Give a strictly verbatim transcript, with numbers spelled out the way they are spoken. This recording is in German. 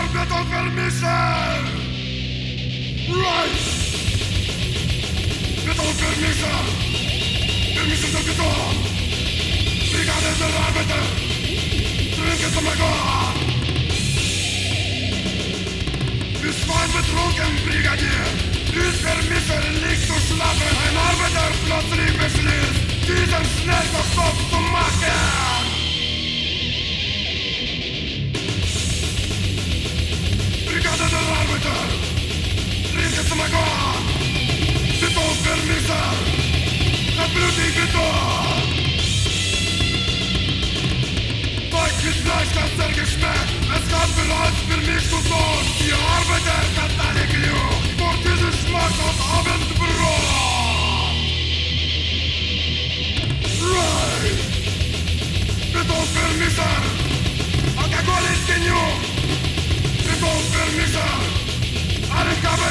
misère, béton vers misère. Right. Béton vers misère. Permission de béton. Brigade de l'arbitre. Trinke zum Gott. Du Schwein betrunken, Brigadier. Du Vermisser liegt zu schlafen. Ein Arbeiter plötzlich beschließt, diesen Schnellverstopp zu machen. Brigade der Arbeiter. Trinke zum Gott. Béton Vermisser. Der blutige Béton. Zeug mit Fleischkatzer geschmeckt. Es gab bereits für mich zu Sohn. Die Arbeiter hat alle genug. Vor diesem Schmack aus Abendbrot. Right. Béton Vermisser. Alkohol ist genug. Béton Vermisser. Alle Kabel